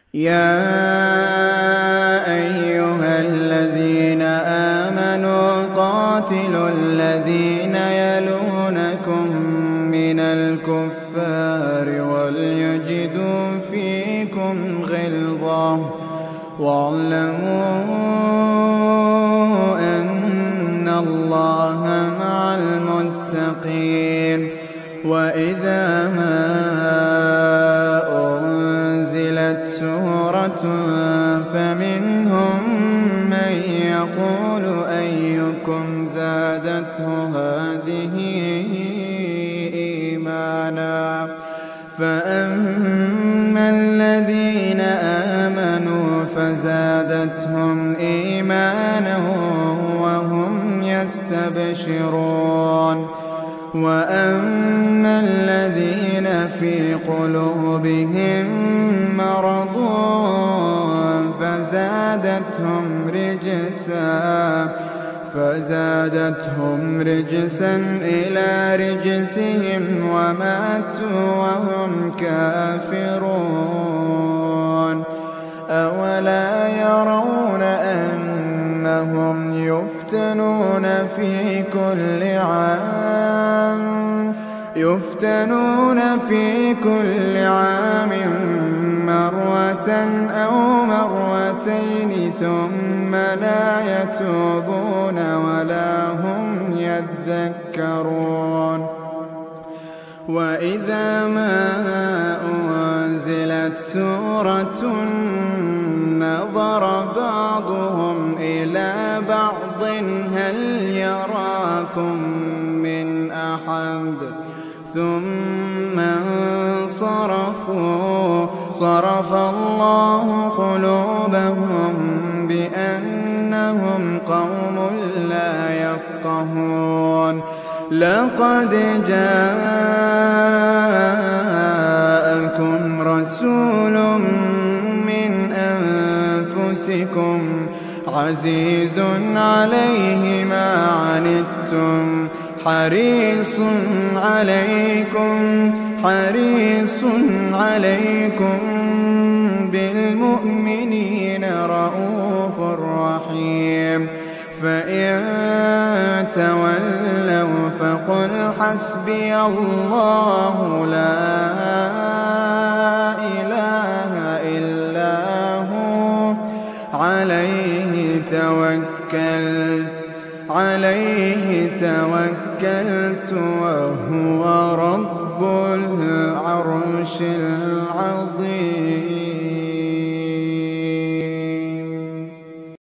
يا أيها الذين آمنوا قاتلوا الذين يلونكم من الكفار وليجدوا فيكم غلظة واعلموا أن الله مع المتقين. وإذا ما أنزلت سورة فمنهم من يقول أيكم زادته هذه إيمانا فأما الذين آمنوا فزادتهم إيمانا وهم يستبشرون. وأما الذين في قلوبهم مرض فزادتهم رجسا إلى رجسهم وماتوا وهم كافرون. أولا يرون أنهم يفتنون في كل عام مرة أو مرتين ثم لا يتوبون ولا هم يذكرون. وإذا ما أنزلت سورة نظر بعضهم إلى بعض هل يراكم من أحد ثم انصرفوا صرف الله قلوبهم بأنهم قوم لا يفقهون. لقد جاءكم رسول من أنفسكم عزيز عليه ما عنتم حريص عليكم بالمؤمنين رؤوف رحيم. فإن تولوا فقل حسبي الله لا إله إلا هو عليه توكلت وهو رب العرش العظيم.